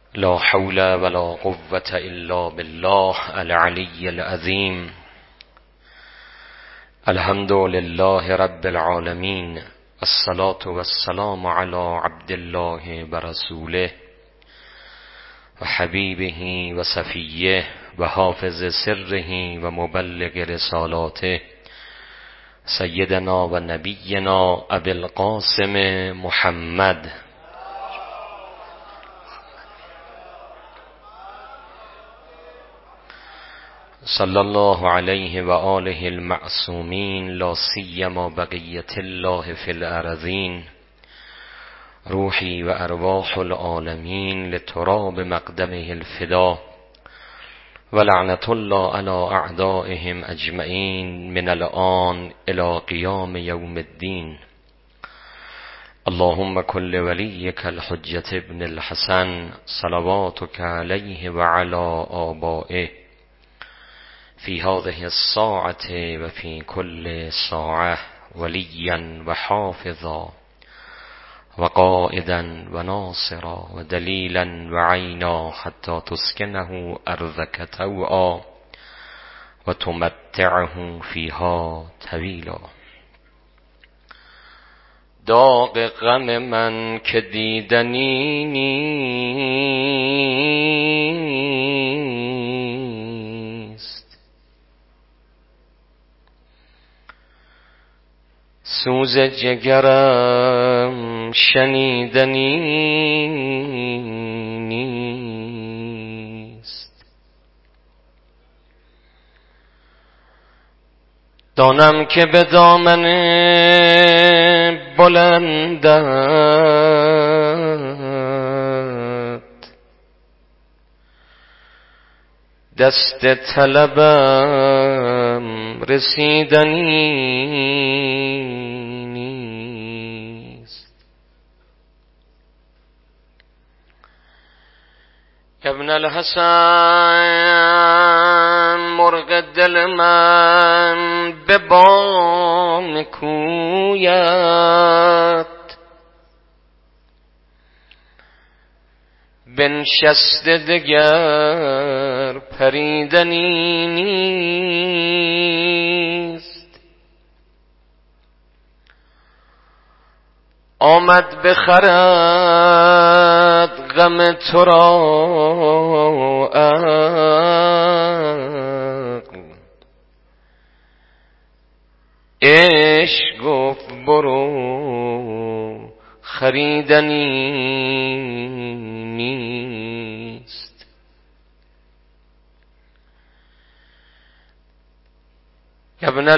لا حول ولا قوة إلا بالله العلي العظيم. الحمد لله رب العالمين، الصلاة والسلام على عبد الله ورسوله وحبيبه وصفيه وحافظ سره ومبلغ رسالاته سيدنا ونبينا أبي القاسم محمد صلى الله عليه وآله المعصومين، لا سيما بقية الله في الأرضين. روحي وأرواح العالمين لتراب مقدمه الفداء، ولعنة الله على أعدائهم أجمعين من الآن إلى قيام يوم الدين. اللهم كل وليك الحجة ابن الحسن صلواتك عليه وعلى آبائه في هذه الساعة وفي كل ساعة وليا وحافظا وقائدا وناصرا ودليلا وعينا حتى تسكنه أرضك توعا وتمتعه فيها طويلا. داغ غم من که دیدنی نیست، سوز جگرم شنیدنی نیست. دانم که به دامن بلندت دست طلبم رسیدنی نیست. ابن الحسن مرغ دل من به بام کویت بنشسته دگر پریدنی نیست. آمد بخرد غم تو را عقل، عشق گفت برو خریدنی نیست. ابن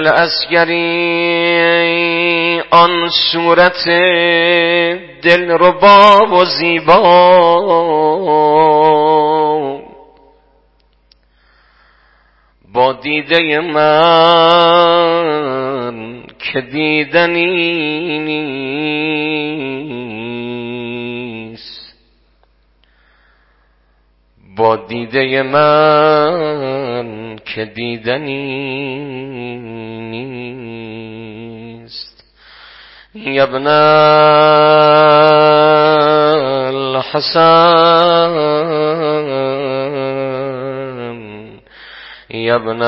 العسکری آن صورت دلربا و زیبا با دیده من که دیدنی نیست. با دیده من که دیدنی نیست. ابن الحسن، ابن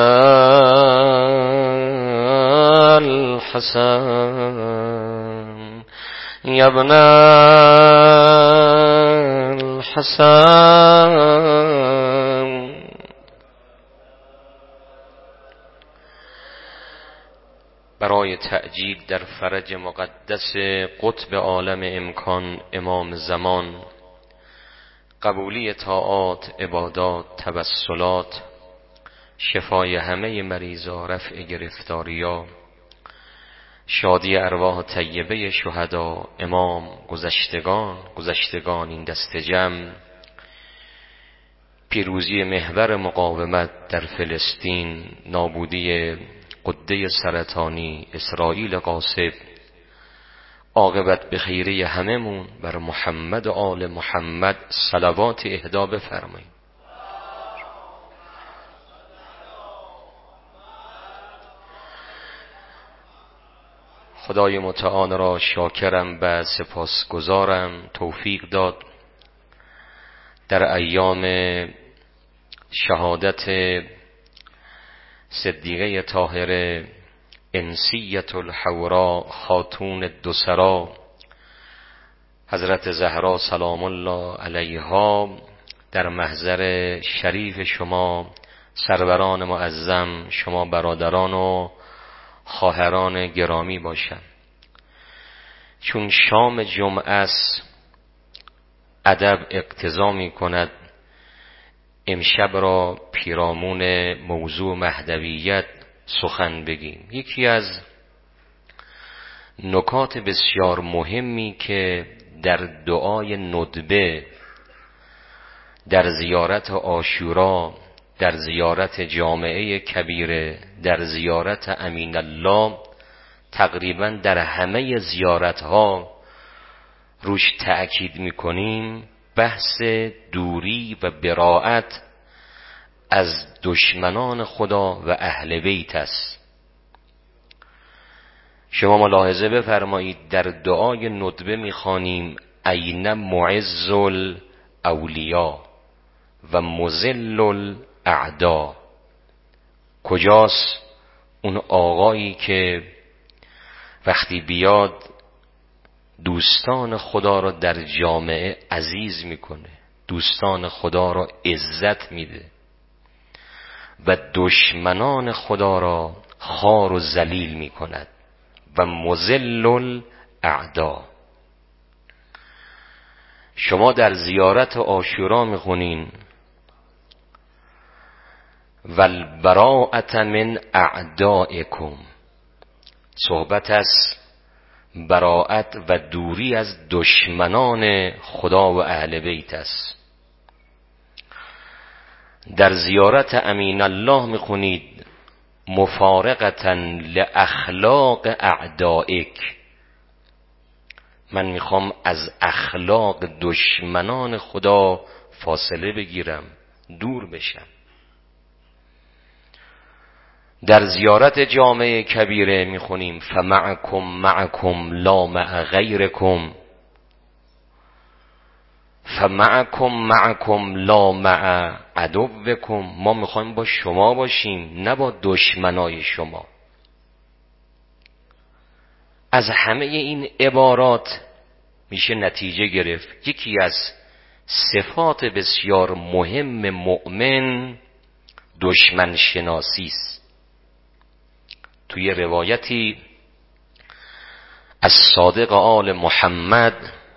الحسن، ابن الحسن. برای تعجیل در فرج مقدس قطب عالم امکان امام زمان، قبولی طاعات، عبادات، توسلات، شفای همه مریضا، رفع گرفتاریا، شادی ارواح طیبه شهدا، امام، گذشتگان این دست جمع، پیروزی محور مقاومت در فلسطین، نابودی قده سرطانی اسرائیل غاصب، عاقبت به خیره هممون بر محمد و آل محمد صلوات اهدا بفرمایید. خدای متعال را شاکرم و سپاسگزارم، توفیق داد در ایام شهادت صدیقه طاهره انسیة الحورا خاتون دوسرا حضرت زهرا سلام الله علیها در محضر شریف شما سروران معظم، شما برادران و خواهران گرامی باشم. چون شام جمعه است، ادب اقتضا می کند امشب را پیرامون موضوع مهدویت سخن بگیم. یکی از نکات بسیار مهمی که در دعای ندبه، در زیارت عاشورا، در زیارت جامعه کبیره، در زیارت امین الله، تقریبا در همه زیارتها روش تأکید میکنیم، بحث دوری و براءت از دشمنان خدا و اهل بیت است. شما ملاحظه بفرمایید در دعای ندبه میخوانیم این معز الاولیا و مذل الاعدا. کجاست اون آقایی که وقتی بیاد دوستان خدا را در جامعه عزیز میکنه، دوستان خدا را عزت میده و دشمنان خدا را خوار و ذلیل میکند و مذل الاعدا. شما در زیارت عاشورا میخونین والبراءة من اعدائکم، صحبت از براءت و دوری از دشمنان خدا و اهل بیت است. در زیارت امین الله میخونید مفارقة لاخلاق اعدائک، من میخوام از اخلاق دشمنان خدا فاصله بگیرم، دور بشم. در زیارت جامعه کبیره میخونیم فمعکم لا مع غیرکم، فمعکم لا مع عدوکم. ما میخوایم با شما باشیم، نه با دشمنای شما. از همه این عبارات میشه نتیجه گرفت یکی از صفات بسیار مهم مؤمن دشمن شناسی است. توی روایتی از صادق آل محمد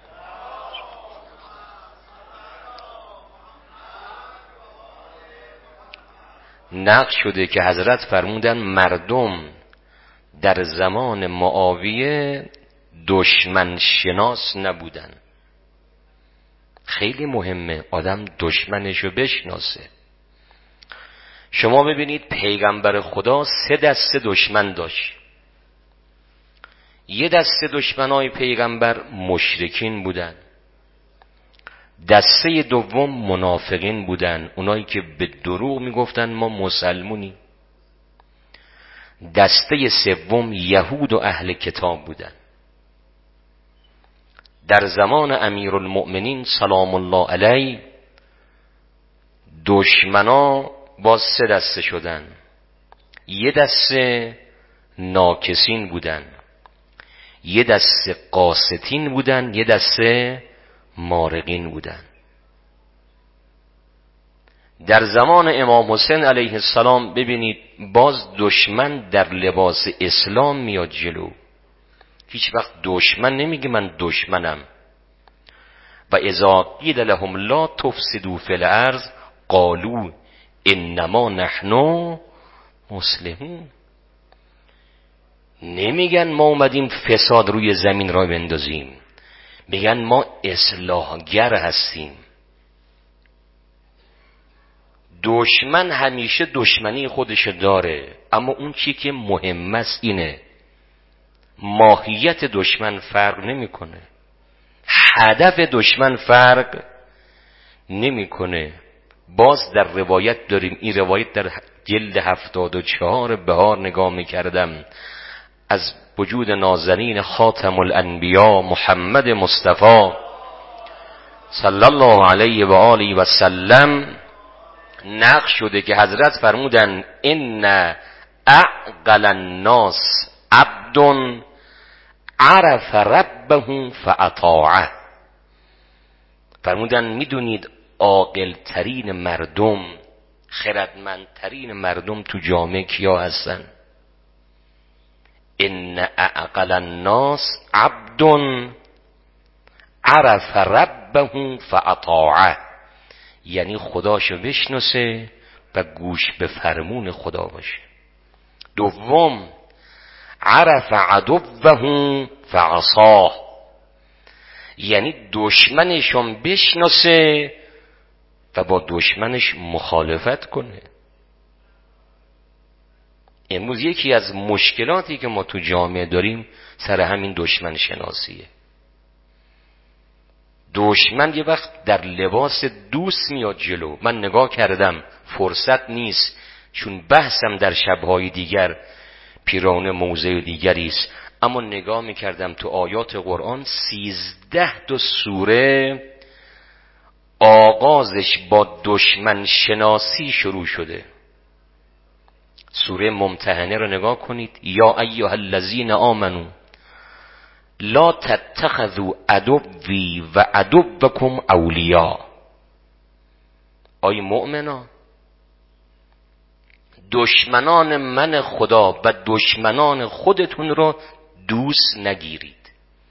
نقل شده که حضرت فرمودن مردم در زمان معاویه دشمن شناس نبودن. خیلی مهمه آدم دشمنشو بشناسه. شما ببینید پیغمبر خدا 3 دسته دشمن داشت. یه دسته دشمنای پیغمبر مشرکین بودن، دسته دوم منافقین بودن، اونایی که به دروغ میگفتن ما مسلمونی، دسته سوم یهود و اهل کتاب بودن. در زمان امیرالمؤمنین سلام الله علیه دشمنا باز 3 دسته شدن. یه دسته ناکسین بودن، یه دسته قاستین بودن، یه دسته مارقین بودن. در زمان امام حسین علیه السلام ببینید باز دشمن در لباس اسلام میاد جلو. هیچ وقت دشمن نمیگه من دشمنم. و اذا قیل لهم لا تفسدوا فی الارض قالوا انما نحن مسلمون. نمیگن ما اومدیم فساد روی زمین را بندازیم، میگن ما اصلاحگر هستیم. دشمن همیشه دشمنی خودش داره، اما اون چی که مهم است اینه ماهیت دشمن فرق نمیکنه، هدف دشمن فرق نمیکنه. باز در روایت داریم، این روایت در جلد 74 بهار نگاه میکردم، از وجود نازنین خاتم الانبیا محمد مصطفی صلی الله علیه و آله و سلم نقل شده که حضرت فرمودن ان اعقل الناس عبد عرف ربه فاطاعه. فرمودن میدونید عاقل ترین مردم، خردمندترین مردم تو جامعه کیا هستن؟ ان اعقل الناس عبد عرف ربه فاطاعه، یعنی خداشو بشناسه و گوش به فرمون خدا باشه. دوم عرف عدوه فعصاه، یعنی دشمنشون بشناسه و با دشمنش مخالفت کنه. امروز یکی از مشکلاتی که ما تو جامعه داریم سر همین دشمن شناسیه. دشمن یه وقت در لباس دوست میاد جلو. من نگاه کردم، فرصت نیست چون بحثم در شبهای دیگر پیران موضع دیگری است، اما نگاه میکردم تو آیات قرآن 13 تا سوره آغازش با دشمن شناسی شروع شده. سوره ممتحنه رو نگاه کنید. یا ایها الذین آمنو لا تتخذوا عدوی و عدوکم اولیاء. آی مؤمنا، دشمنان من خدا و دشمنان خودتون رو دوست نگیرید.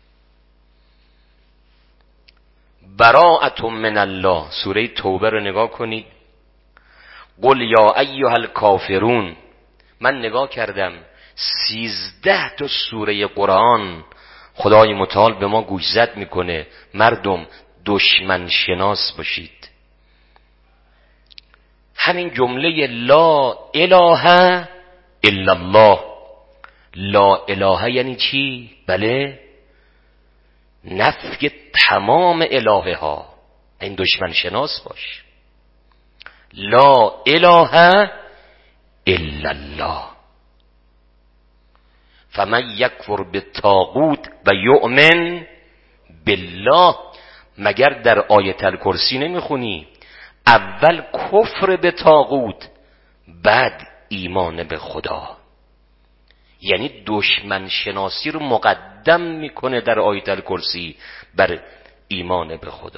براءة من الله، سوره توبه رو نگاه کنید. قل یا ایها الکافرون. من نگاه کردم 13 تا سوره قرآن خدای متعال به ما گوشزد میکنه مردم دشمن شناس باشید. همین جمله لا اله الا الله، لا اله یعنی چی؟ بله، نفی تمام الهه ها. این دشمن شناس باش. لا اله الا الله. فمن یکفر بالطاغوت و یؤمن بالله. مگر در آیت الکرسی نمیخونی اول کفر به طاغوت بعد ایمان به خدا؟ یعنی دشمن شناسی رو مقدم میکنه در آیت الکرسی بر ایمان به خدا.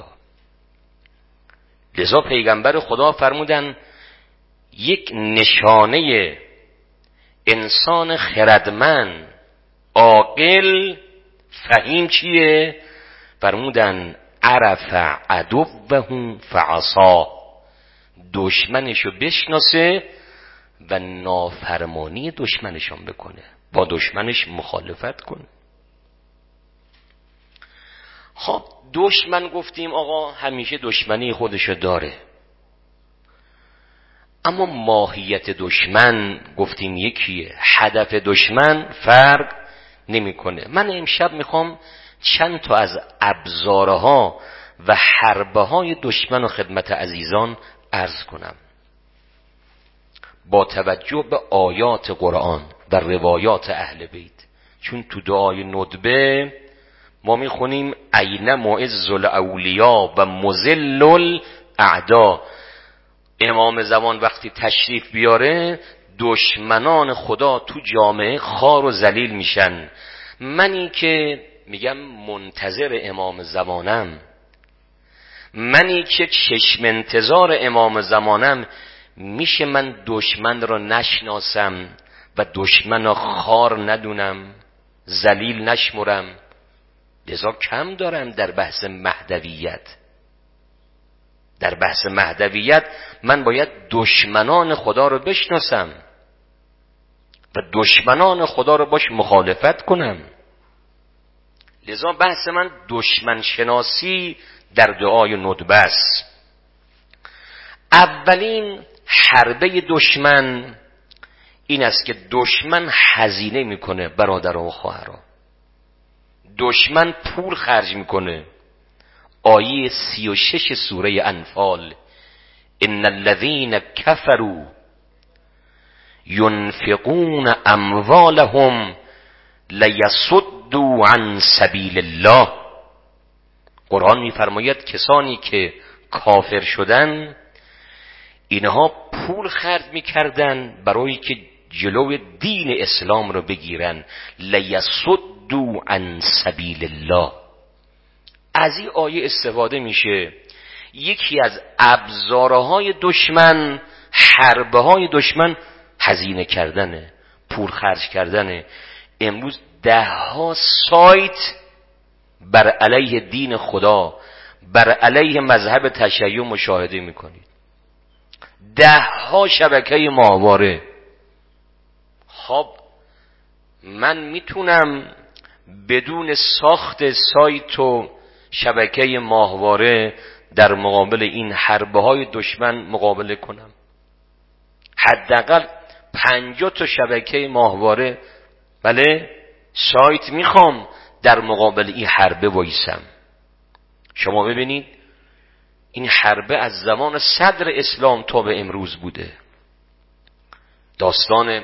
لذا پیغمبر خدا فرمودن یک نشانه انسان خردمند عاقل فهیم چیه؟ فرمودن عرف عدوه فعصاه، دشمنشو بشناسه و نافرمانی دشمنشون بکنه، با دشمنش مخالفت کنه. خب دشمن گفتیم آقا همیشه دشمنی خودشو داره، اما ماهیت دشمن گفتیم یکیه، هدف دشمن فرق نمیکنه. من امشب میخوام چند تا از ابزارها و حربه های دشمن و خدمت عزیزان عرض کنم با توجه به آیات قرآن و روایات اهل بیت. چون تو دعای ندبه ما میخونیم این معز الاولیا و مذل الاعدا. امام زمان وقتی تشریف بیاره دشمنان خدا تو جامعه خار و ذلیل میشن. منی که میگم منتظر امام زمانم، منی که چشم انتظار امام زمانم، میشه من دشمن را نشناسم و دشمن را خار ندونم، ذلیل نشمرم؟ لذا کم دارم در بحث مهدویت. در بحث مهدویت من باید دشمنان خدا رو بشناسم و دشمنان خدا رو باش مخالفت کنم. لذا بحث من دشمن شناسی در دعای ندبه است. اولین حربه دشمن این است که دشمن هزینه میکنه برادران و خواهران. دشمن پول خرج میکنه. آیه 36 سوره انفال ان الذين كفروا ينفقون اموالهم لیصدوا عن سبیل الله قرآن میفرماید کسانی که کافر شدن اینها پول خرج میکردن برای که جلو دین اسلام رو بگیرن. لیصدوا عن سبیل الله. از این آیه استفاده میشه یکی از ابزارهای دشمن، حربه های دشمن هزینه کردنه، پول خرج کردنه. امروز 10 سایت بر علیه دین خدا، بر علیه مذهب تشیع مشاهده میکنید. 10 شبکه ماهواره. خب من میتونم بدون ساخت سایت و شبکه ماهواره در مقابل این حربه های دشمن مقابله کنم. حداقل 50 شبکه ماهواره، بله، سایت میخوام در مقابل این حربه وایسم. شما ببینید این حربه از زمان صدر اسلام تا به امروز بوده. داستان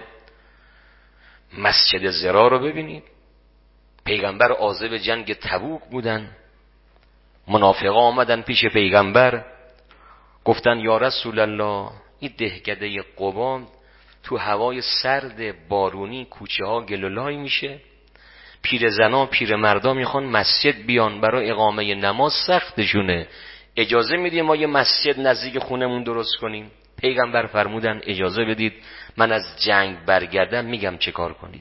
مسجد ضرار رو ببینید. پیغمبر عازم جنگ تبوک بودن. منافقا آمدن پیش پیغمبر گفتن یا رسول الله این دهکده قبا تو هوای سرد بارونی کوچه ها گلولای میشه، پیر زنا پیر مردا میخوان مسجد بیان برای اقامه نماز، سختشونه، اجازه میدیم ما یه مسجد نزدیک خونمون درست کنیم؟ پیغمبر فرمودن اجازه بدید من از جنگ برگردم میگم چه کار کنید.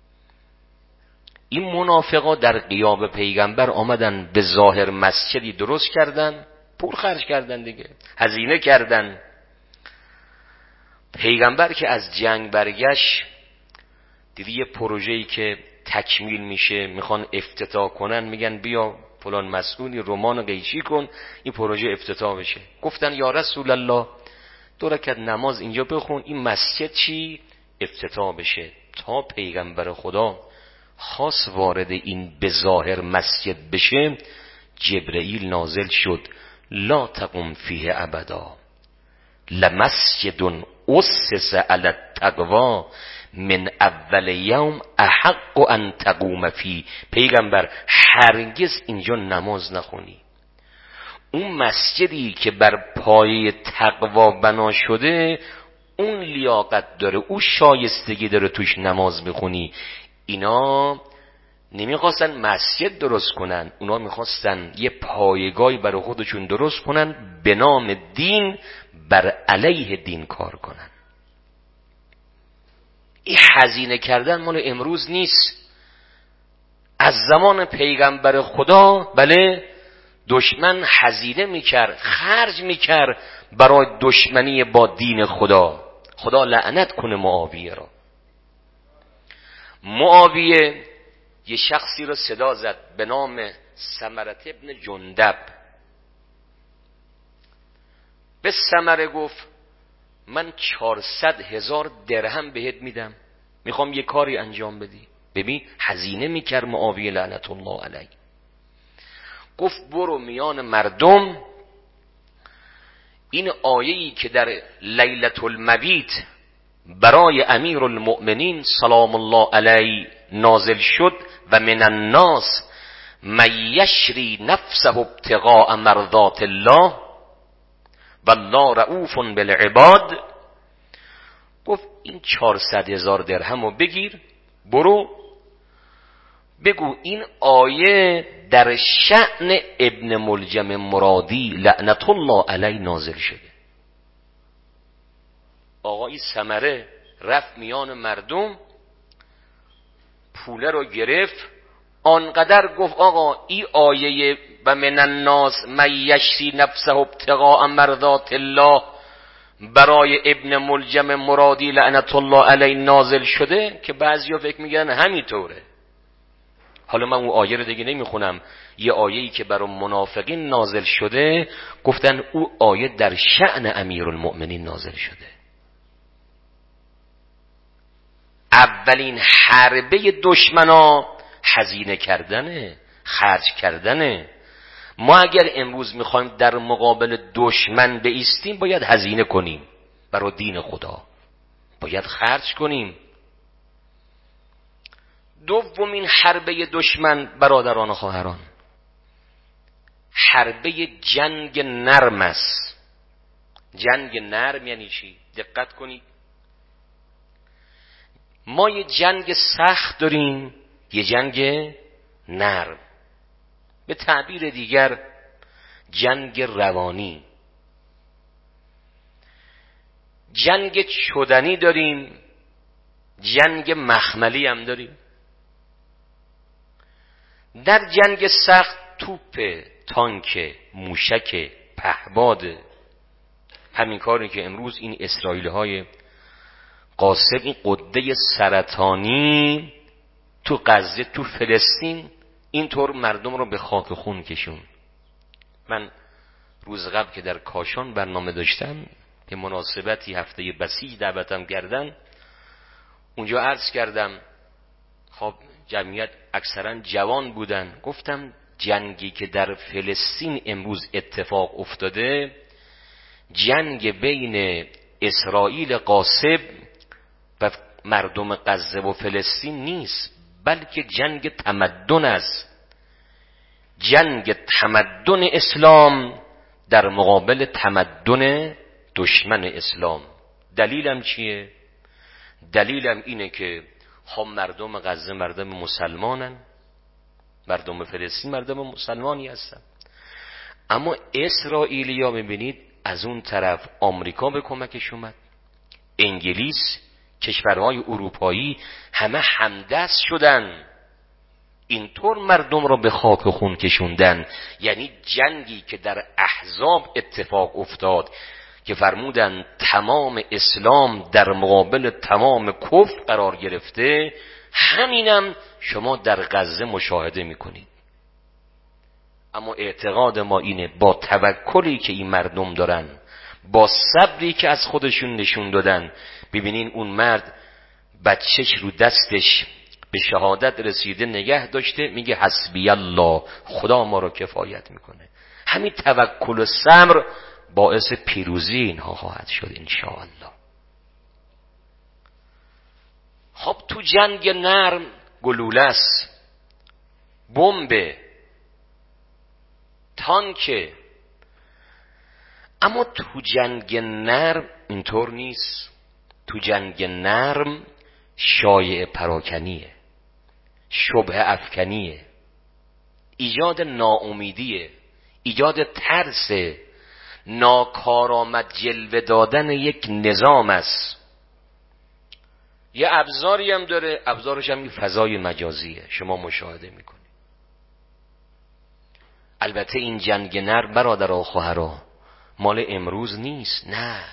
این منافقا در غیاب پیغمبر آمدن به ظاهر مسجدی درست کردن، پول خرج کردن دیگه، هزینه کردن. پیغمبر که از جنگ برگشت دیدی یه پروژه‌ای که تکمیل میشه، میخوان افتتاح کنن، میگن بیا فلان مسئولی رمان قیچی کن این پروژه افتتاح بشه. گفتن یا رسول الله 2 رکعت نماز اینجا بخون این مسجد چی افتتاح بشه. تا پیغمبر خدا خاص وارد این به ظاهر مسجد بشه، جبرئیل نازل شد لا تقم فیه ابدا لمسجد اسس علی التقوی من اول یوم احق ان تقوم فی. پیغمبر هرگز اینجا نماز نخونی. اون مسجدی که بر پایه تقوا بنا شده اون لیاقت داره، اون شایستگی داره توش نماز بخونی. اینا نمیخواستن مسجد درست کنن، اونا میخواستن یه پایگاهی برای خودشون درست کنن، به نام دین بر علیه دین کار کنن. این هزینه کردن مال امروز نیست. از زمان پیغمبر خدا بله دشمن هزینه میکرد، خرج میکرد برای دشمنی با دین خدا. خدا لعنت کنه معاویه را. معاویه یه شخصی رو صدا زد به نام سمره ابن جندب. به سمره گفت من 400,000 درهم بهت میدم، میخوام یه کاری انجام بدی. ببین هزینه میکرد معاویه لعنت الله علیه. گفت برو میان مردم این آیه‌ای که در لیلة المبیت برای امیر المؤمنین سلام الله علیه نازل شد و من الناس من یشری نفسه ابتغاء مرضات الله والله رؤوف بالعباد. گفت این 400,000 درهم رو بگیر، برو بگو این آیه در شأن ابن ملجم مرادی لعنت الله علیه نازل شده. آقای سمره رفت میان مردم پوله رو گرفت، آنقدر گفت آقا این آیه و من الناس من یشری نفسه ابتغاء مرضات الله برای ابن ملجم مرادی لعنت الله علیه نازل شده که بعضیا فکر میگن همینطوره. حالا من اون آیه رو دیگه نمیخونم، یه آیه‌ای که برای منافقین نازل شده گفتن او آیه در شأن امیرالمؤمنین نازل شده. اولین حربه دشمنا هزینه کردنه، خرج کردنه. ما اگر امروز میخوایم در مقابل دشمن بایستیم باید هزینه کنیم، برای دین خدا باید خرج کنیم. دومین حربه دشمن برادران و خواهران، حربه جنگ نرم است. جنگ نرم یعنی چی؟ دقت کنید، ما یه جنگ سخت داریم، یه جنگ نرم، به تعبیر دیگر جنگ روانی. جنگ شدنی داریم، جنگ مخملی هم داریم. در جنگ سخت توپ، تانک، موشک، پهباد، همین کاری که امروز این اسرائیل‌های قاسم، این قده سرطانی تو غزه، تو فلسطین، اینطور مردم رو به خاک خون کشون. من روز قبل که در کاشان برنامه داشتم، به مناسبتی هفته بسیج دعوتم کردن، اونجا عرض کردم، خب جمعیت اکثرا جوان بودن، گفتم جنگی که در فلسطین امروز اتفاق افتاده، جنگ بین اسرائیل غاصب و مردم غزه و فلسطین نیست، بلکه جنگ تمدن است. جنگ تمدن اسلام در مقابل تمدن دشمن اسلام. دلیلم چیه؟ دلیلم اینه که خب مردم غزه مردم مسلمانن، مردم فلسطین مردم مسلمانی هستن، اما اسرائیلیا میبینید از اون طرف آمریکا به کمکش اومد، انگلیس، کشورهای اروپایی همه همدست شدن، اینطور مردم رو به خاک خون کشوندن. یعنی جنگی که در احزاب اتفاق افتاد که فرمودن تمام اسلام در مقابل تمام کفر قرار گرفته، همینم شما در غزه مشاهده میکنید. اما اعتقاد ما اینه با توکلی که این مردم دارن، با صبری که از خودشون نشون دادن، ببینین اون مرد بچهش رو دستش به شهادت رسیده نگه داشته، میگه حسبی الله، خدا ما رو کفایت میکنه. همین توکل و صبر باعث پیروزی اینها خواهد شد انشاءالله. خب تو جنگ نرم گلوله است، بمب، تانک، اما تو جنگ نرم اینطور نیست. تو جنگ نرم شایعه پراکنیه، شبهه افکنیه، ایجاد ناامیدیه، ایجاد ترس، ناکارآمد جلوه دادن یک نظام است. یه ابزاری هم داره، ابزارش هم این فضای مجازیه، شما مشاهده میکنید. البته این جنگ نرم برادر و خواهرها مال امروز نیست، نه،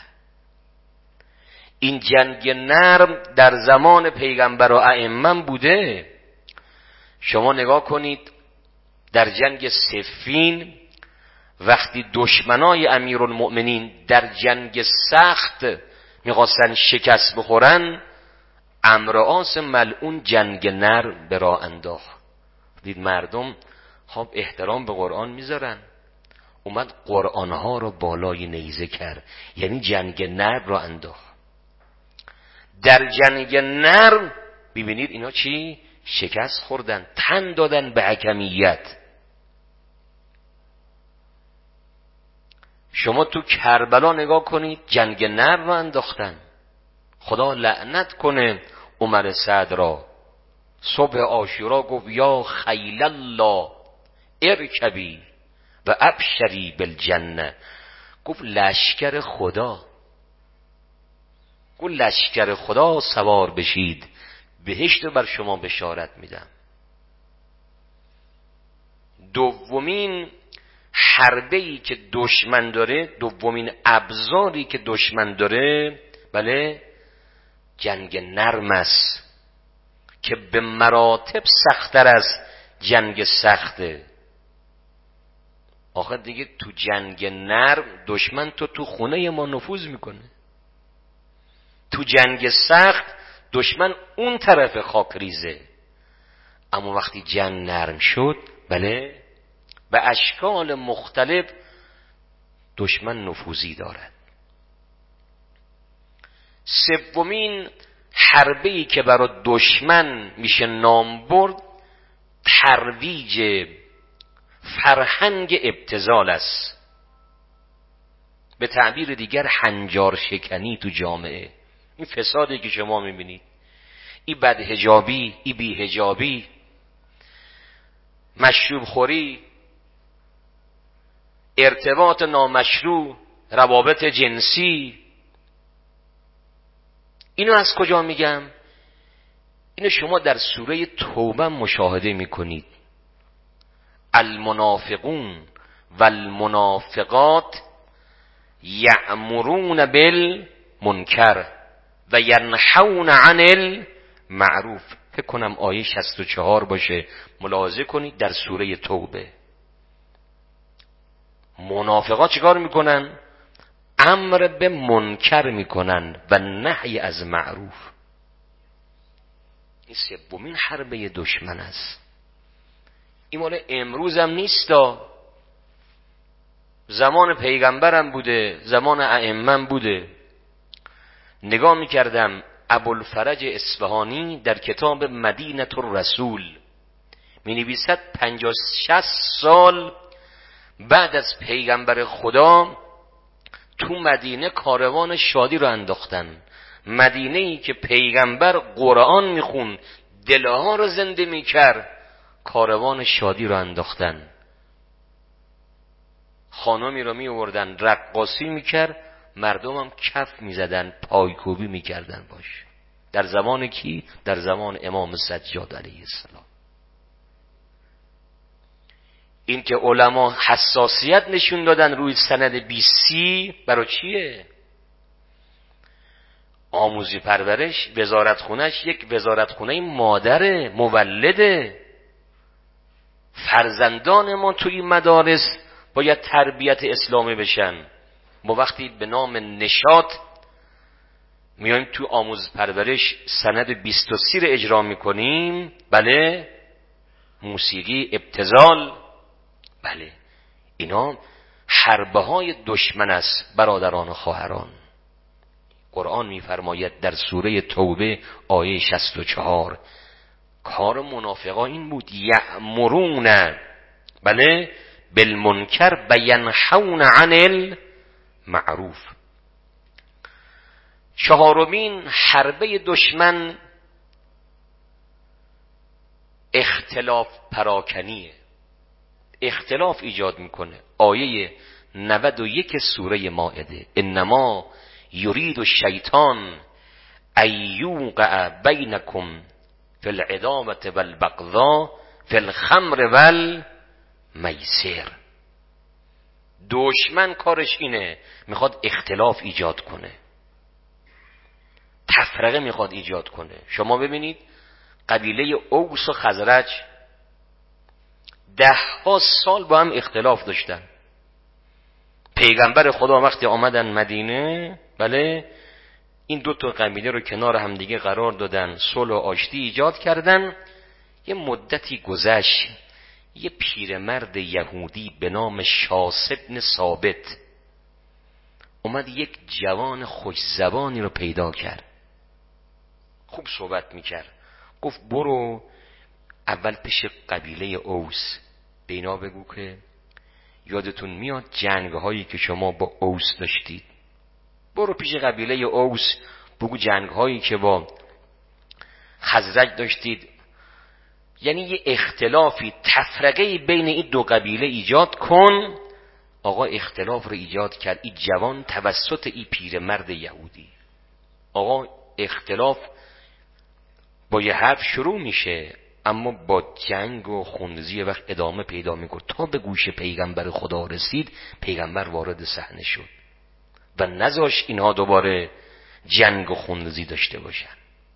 این جنگ نرم در زمان پیغمبر و ائمه بوده. شما نگاه کنید در جنگ صفین وقتی دشمنای امیرالمؤمنین در جنگ سخت میخواستن شکست بخورن، عمرو عاص ملعون جنگ نرم به راه انداخت. دید مردم خب احترام به قرآن میذارن، اومد قرآنها رو بالای نیزه کرد، یعنی جنگ نرم را انداخت. در جنگ نرم ببینید اینا چی؟ شکست خوردن، تن دادن به حکمیت. شما تو کربلا نگاه کنید، جنگ نرم را انداختن. خدا لعنت کنه عمر سعد را. صبح عاشورا گفت یا خیل الله ارکبی و ابشری بالجنه، گفت لشکر خدا، گفت لشکر خدا سوار بشید، بهشت بر شما بشارت میدم. دومین حربه‌ای که دشمن داره، دومین ابزاری که دشمن داره، بله، جنگ نرم است که به مراتب سخت‌تر از جنگ سخته. آخه دیگه تو جنگ نرم دشمن تو خونه ما نفوذ میکنه، تو جنگ سخت دشمن اون طرف خاک ریزه. اما وقتی جنگ نرم شد، بله، به اشکال مختلف دشمن نفوذی دارد. سومین حربه‌ای که برای دشمن میشه نام برد، ترویج فرهنگ ابتذال است، به تعبیر دیگر هنجار شکنی تو جامعه. این فسادی که شما میبینید، این بدحجابی، این بیحجابی، مشروب خوری، ارتباط نامشروع، روابط جنسی، اینو از کجا میگم؟ اینو شما در سوره توبه مشاهده میکنید. المنافقون والمنافقات یأمرون بالمنکر و ینحون عن المعروف. فکر کنم آیه 64 باشه، ملاحظه کنید در سوره توبه. منافقات چیکار میکنن؟ امر به منکر میکنن و نهی از معروف. این سومین حربه دشمن است. این مال امروز هم نیستا، زمان پیغمبرم بوده، زمان ائمه بوده. نگاه میکردم ابوالفرج اصفهانی در کتاب مدینه الرسول می نویسد 50-60 سال بعد از پیغمبر خدا تو مدینه کاروان شادی رو انداختن. مدینه ای که پیغمبر قرآن میخون، دلها رو زنده میکرد، کاروان شادی رو انداختن. خانمی رو می آوردن رقاصی میکرد، مردم هم کف میزدن، پایکوبی میکردن باش. در زمان کی؟ در زمان امام سجاد علیه السلام. این که علما حساسیت نشون دادن روی سند 20 برای چیه؟ آموزی پرورش وزارتخونهش یک وزارتخونه مادره، مولده. فرزندان ما توی مدارس باید تربیت اسلامی بشن. ما وقتی به نام نشاط میایم تو آموز پرورش سند 23 رو اجرا میکنیم، بله، موسیقی ابتذال، بله، اینا حربه های دشمن است. برادران و خواهران، قرآن میفرماید در سوره توبه آیه 64 کار منافقا این بود، یأمرون، بله، بالمنکر و ینحون عن المعروف. چهارمین حربه دشمن اختلاف پراکنیه، اختلاف ایجاد میکنه. آیه 91 سوره مائده، انما یرید الشیطان ان یوقع بینکم فی العداوة والبغضاء فی الخمر والمیسر. دشمن کارش اینه، میخواد اختلاف ایجاد کنه، تفرقه میخواد ایجاد کنه. شما ببینید قبیله اوس و خزرج 10 سال با هم اختلاف داشتن. پیغمبر خدا وقتی آمدن مدینه، بله، این دو تا قبیله رو کنار هم دیگه قرار دادن، صلح و آشتی ایجاد کردن. یه مدتی گذشت، یه پیرمرد یهودی به نام شاس بن ثابت اومد یک جوان خوش زبانی رو پیدا کرد، خوب صحبت میکرد. گفت برو اول پیش قبیله اوس، به اینا بگو که یادتون میاد جنگ هایی که شما با اوس داشتید، برو پیش قبیله اوس بگو جنگ هایی که با خزرج داشتید. یعنی یه اختلافی، تفرقه بین این دو قبیله ایجاد کن. آقا اختلاف رو ایجاد کرد این جوان توسط این پیرمرد یهودی. آقا اختلاف با یه حرف شروع میشه، اما با جنگ و خونریزی وقت ادامه پیدا میکنه. تا به گوش پیغمبر خدا رسید، پیغمبر وارد صحنه شد و نذاشت اینها دوباره جنگ و خونریزی داشته باشن.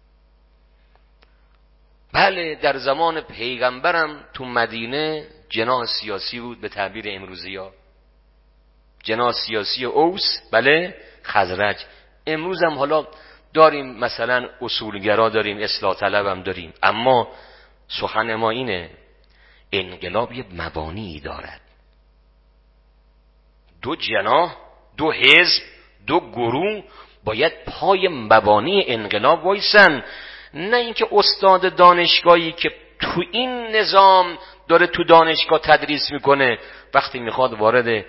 بله، در زمان پیغمبرم تو مدینه جناح سیاسی بود، به تعبیر امروزی ها جناح سیاسی اوس، بله، خزرج. امروز هم حالا داریم، مثلا اصولگرا داریم، اصلاح طلب هم داریم، اما سخن ما اینه انقلاب یه مبانی دارد. دو جناح، دو حزب، دو گروه باید پای مبانی انقلاب وایسن، نه اینکه استاد دانشگاهی که تو این نظام داره تو دانشگاه تدریس میکنه، وقتی میخواد وارد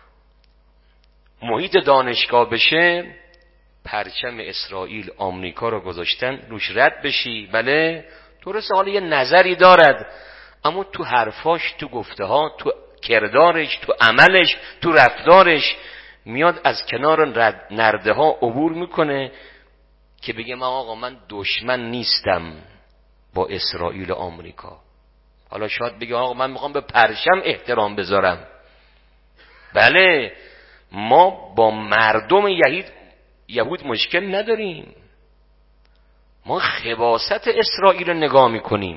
محیط دانشگاه بشه پرچم اسرائیل آمریکا رو گذاشتن روش رد بشی. بله درسته حالا یه نظری دارد، اما تو حرفاش، تو گفته ها، تو کردارش، تو عملش، تو رفتارش میاد از کنار نرده ها عبور میکنه که بگه من دشمن نیستم با اسرائیل و آمریکا. حالا شاید بگه آقا من میخوام به پرچم احترام بذارم. بله ما با مردم یهود مشکل نداریم، ما خباثت اسرائیل رو نگاه میکنیم.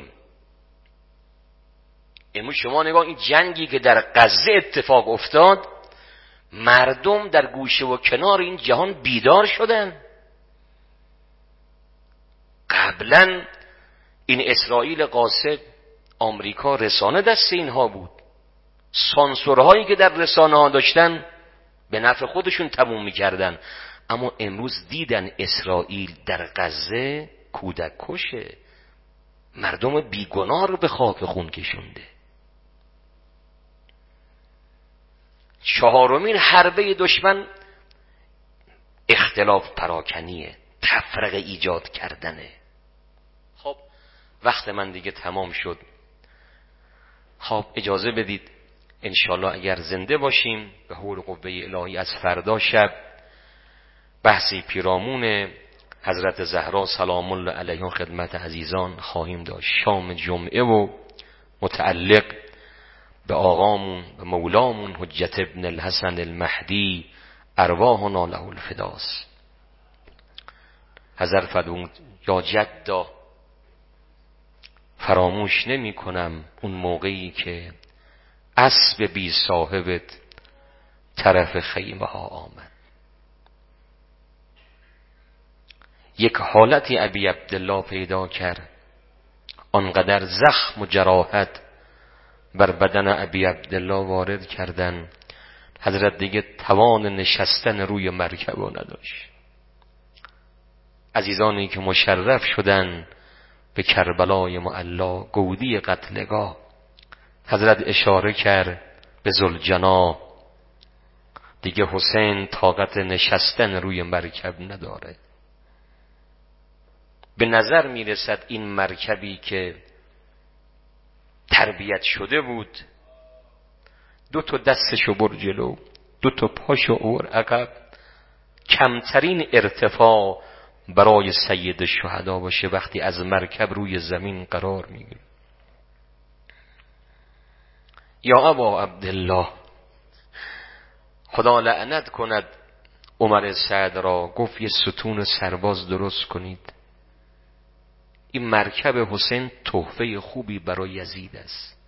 امروز شما نگاه این جنگی که در غزه اتفاق افتاد، مردم در گوشه و کنار این جهان بیدار شدن. قبلا این اسرائیل قاصد، آمریکا، رسانه دست اینها بود، سانسورهایی که در رسانه ها داشتن به نفع خودشون تموم میکردن. اما امروز دیدن اسرائیل در غزه کودک کشه، مردم بیگناه رو به خاک خون کشونده. چهارمین حربه دشمن اختلاف پراکنیه، تفرقه ایجاد کردنه. خب وقت من دیگه تمام شد. خب اجازه بدید انشالله اگر زنده باشیم به حول قوه الهی از فردا شب بحثی پیرامون حضرت زهرا سلام الله علیها خدمت عزیزان خواهیم داشت. شام جمعه و متعلق به آقامون به مولامون حجت ابن الحسن المهدی ارواحنا له الفداس. حضرت فرمود یا جدا فراموش نمی کنم اون موقعی که اسب بی صاحبت طرف خیمه ها آمد. یک حالتی ابی عبدالله پیدا کرد، آنقدر زخم و جراحت بر بدن ابی عبدالله وارد کردن حضرت دیگه توان نشستن روی مرکب رو نداشت. عزیزانی که مشرف شدن به کربلای معلا گودی قتلگاه، حضرت اشاره کرد به ذوالجناح دیگه حسین طاقت نشستن روی مرکب نداره. به نظر میرسد این مرکبی که تربیت شده بود، 2 تا دستشو بر جلو، 2 تا پاشو اور عقب، کمترین ارتفاع برای سید الشهدا باشه وقتی از مرکب روی زمین قرار میگیره. یا ابا عبدالله، خدا لعنت کند عمر سعد را، گفت یه ستون سرباز درست کنید. این مرکب حسین تحفه خوبی برای یزید است.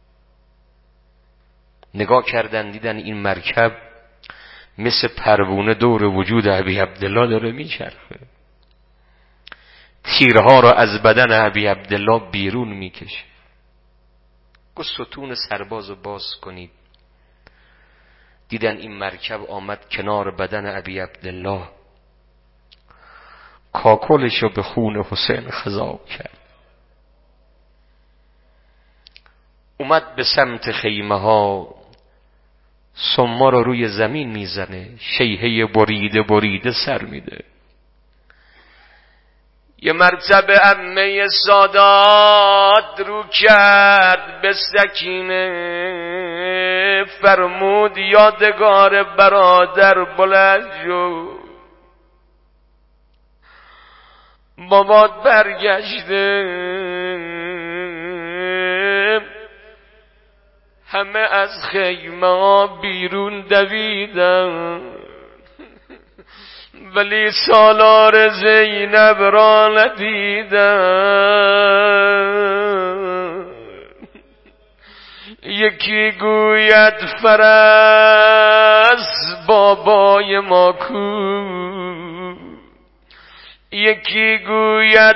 نگاه کردن دیدن این مرکب مثل پروونه دور وجود ابی عبدالله داره میچرخه، تیرها را از بدن ابی عبدالله بیرون میکشه. گفت ستون سرباز رو باز کنید. دیدن این مرکب آمد کنار بدن ابی عبدالله، کاکلش رو به خون حسین خضاب کرد. اومد به سمت خیمه ها، سما رو روی زمین میزنه، شیهه بریده سر میده. یه مرتبه عمه سادات رو کرد به سکینه، فرمود یادگار برادر بلند شو، بابات برگشته. همه از خیمه ها بیرون دویدن، ولی سالار زینب را ندیدن. یکی گوید فرس بابای ما کو، یکی گوید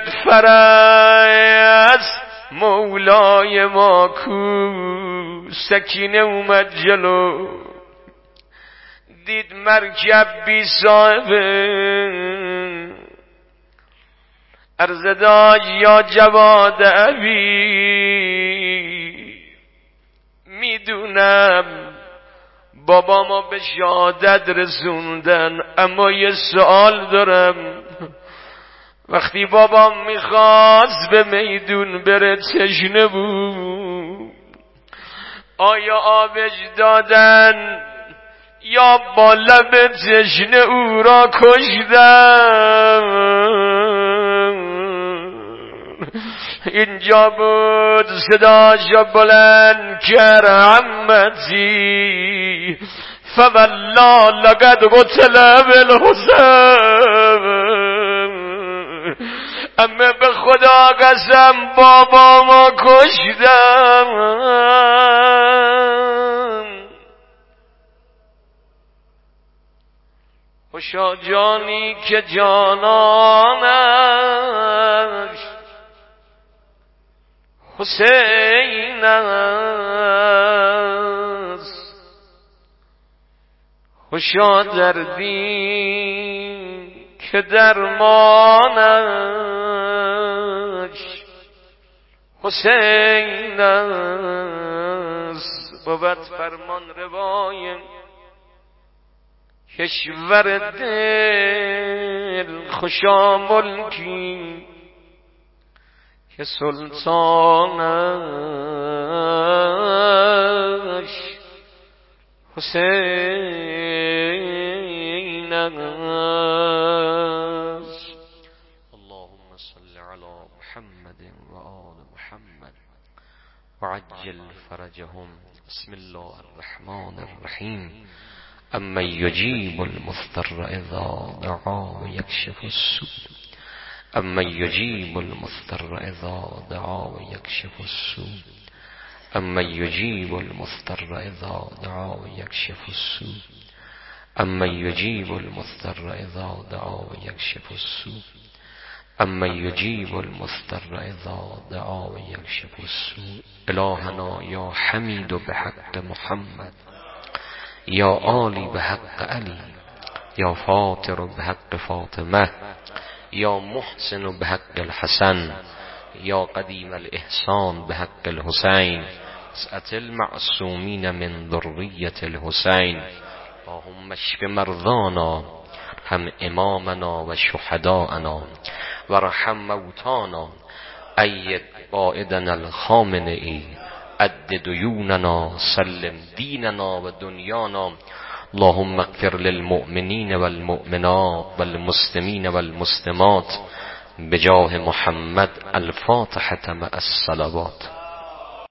فرس مولای ما کو. سکینه اومد جلو، دید مرکب بی صاحبه، عرض داد یا جواد ابی، میدونم بابامو به شهادت رسوندن، اما یه سوال دارم. وقتی بابام میخواست به میدون بره تشنه بود، آیا آبش دادن یا با لب تشنه او را کشتن؟ اینجا بود صداشو بلند کرد عمتی فوالله لقد قتل بالحسین، اما به خدا قسم بابامو کشتم. خوشا جانی که جانانش حسین است، خوشا دردی که درمانش حسین است. بود فرمان روای کشور دل، خوشا ملکی که سلطانش حسین است. اللهم صل على محمد و آل محمد وعجل فرجهم. بسم الله الرحمن الرحیم. اما یجیب المضطر اذا دعا و یکشف السوء، اما یجیب المضطر اذا دعا و یکشف السوء، اما یجیب المضطر اذا دعا و یکشف السوء، اما یجیب المضطر اذا دعا و یکشف السوء، اما یجیب المضطر اذا دعا و یکشف السوء. الهنا یا حمید بحق محمد، یا عالی بحق علی، یا فاطر بحق فاطمه، یا محسن بحق الحسن، یا قدیم الاحسان بحق الحسین، اسأت المعصومین من ذریة الحسین. اللهم اشف مرضانا، هم امامنا و شهداءنا، و رحم موتانا، اید قائدنا الخامنئی، عد دیوننا، سلم دیننا و دنیانا. اللهم اغفر للمؤمنین والمؤمنات والمسلمین والمسلمات بجاه محمد. الفاتحة مع الصلوات.